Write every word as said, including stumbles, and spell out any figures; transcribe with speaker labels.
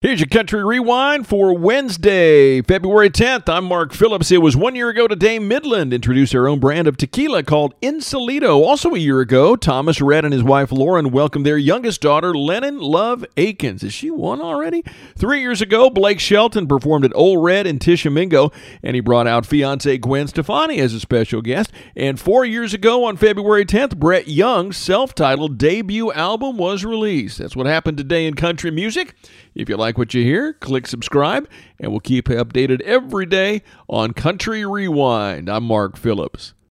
Speaker 1: Here's your Country Rewind for Wednesday, February tenth. I'm Mark Phillips. It was one year ago today, Midland introduced their own brand of tequila called Insolito. Also a year ago, Thomas Rhett and his wife Lauren welcomed their youngest daughter, Lennon Love Akins. Is she one already? Three years ago, Blake Shelton performed at Ole Red in Tishomingo, and he brought out fiancée Gwen Stefani as a special guest. And four years ago, on February tenth, Brett Young's self-titled debut album was released. That's what happened today in country music. If you like what you hear, click subscribe, and we'll keep you updated every day on Country Rewind. I'm Mark Phillips.